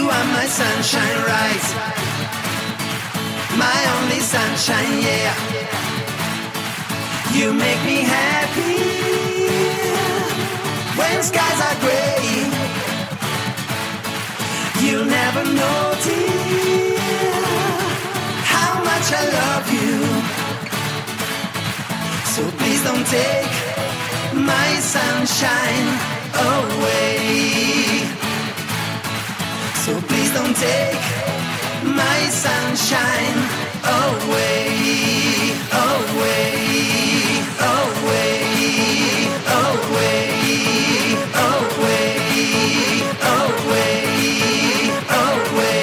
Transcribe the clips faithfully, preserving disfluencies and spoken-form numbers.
You are my sunshine, right? My only sunshine, yeah. You make me happy when skies are gray. You never know, dear, how much I love you. So please don't take my sunshine away. So please don't take my sunshine away, away, away, away, away, away, away.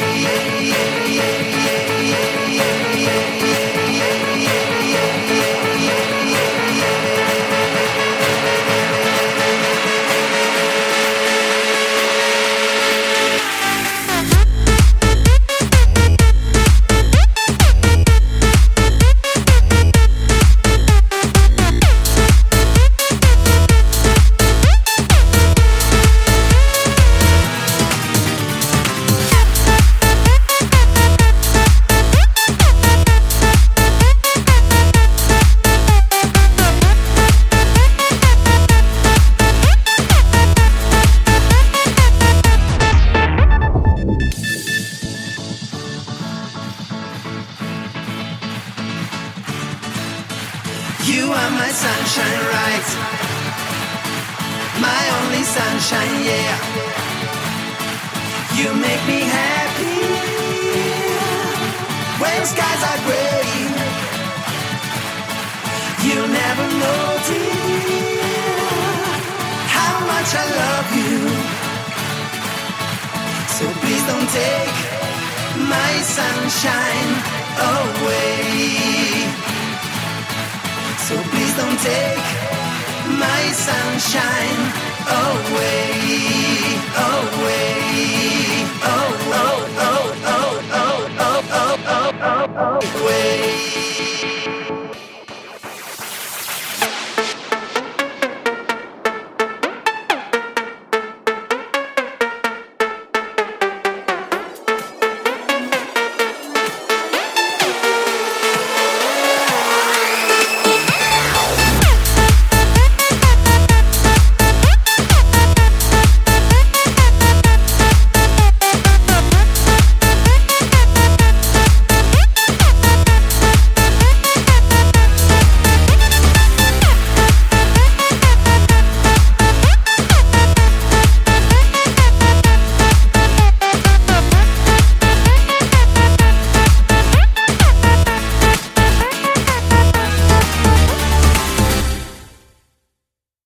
You are my sunshine, right? My only sunshine, yeah. You make me happy when skies are gray. You never know, dear, how much I love you. So please don't take my sunshine away. So please don't take my sunshine away, away, away.